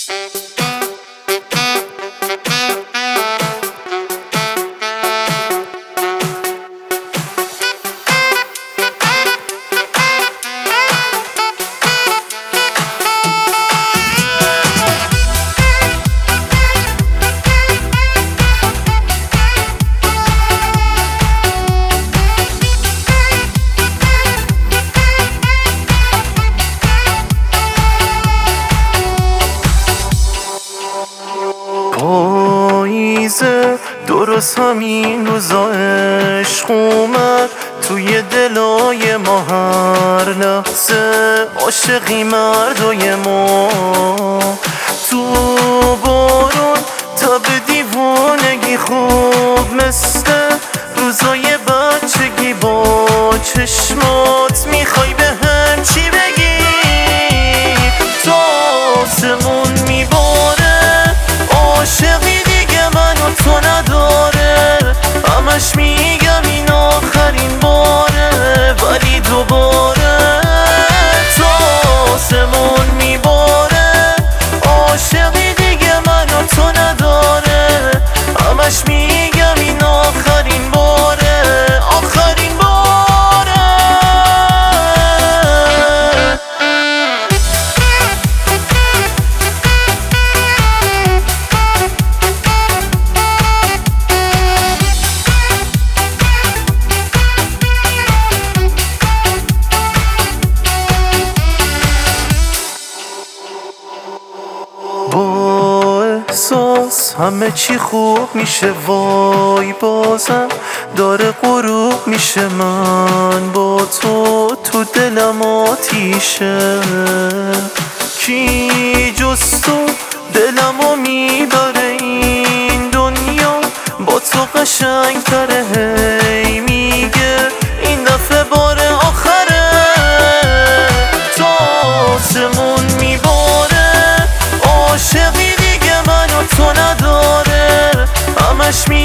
پاییزه درست همین روزا عشق اومد توی دلای ما، هر لحظه عاشقی مردای ما. تو بارون تب دیوانگی خوب مثل روزای بچگی، با چشمات میخوای به هم چی بگی؟ تا آسمون میباره عاشقی دیگه منو تو نداره، همش میگم این آخرین باره ولی دوباره تا آسمون میباره عاشقی دیگه منو تو نداره، همش میگم این آخرین باره آخرین باره. با احساس همه چی خوب میشه، وای بازم داره غروب میشه، من با تو دلم آتیشه. کی جز تو دلمو میبره این دنیا، با تو قشنگ تره، هی میگه این دفعه بار آخره. تا آسمون میباره عاشقی دیگه منو تو نداره، همش